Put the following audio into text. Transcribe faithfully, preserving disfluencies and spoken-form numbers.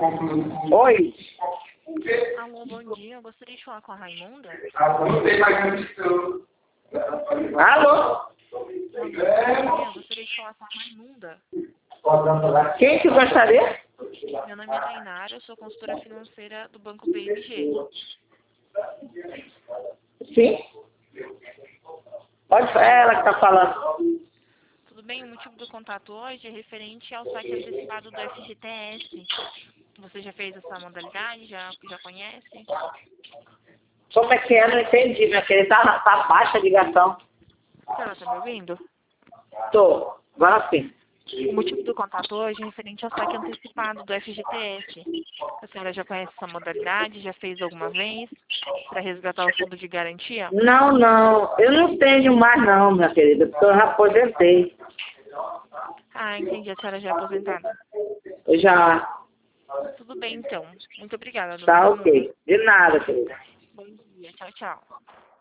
Oi. Alô, bom dia. Eu gostaria de falar com a Raimunda. Alô. Alô, bom dia. Eu gostaria de falar com a Raimunda. Quem que gostaria? Meu nome é Tainara, eu sou consultora financeira do Banco B M G. Sim. Pode falar, é ela que está falando. Tudo bem? O motivo do contato hoje é referente ao saque antecipado do F G T S. Você já fez essa modalidade? Já, já conhece? Como é que é? Não entendi, minha querida. Tá, tá baixa a ligação. A senhora está me ouvindo? Tô. Agora sim. O motivo do contato hoje é referente ao saque antecipado do F G T S. A senhora já conhece essa modalidade? Já fez alguma vez para resgatar o fundo de garantia? Não, não. Eu não tenho mais não, minha querida, porque eu já aposentei. Ah, entendi. A senhora já é aposentada. Eu já. Tudo bem, então. Muito obrigada, dona Tá Raimunda. ok. De nada, querida. Bom dia. Tchau, tchau.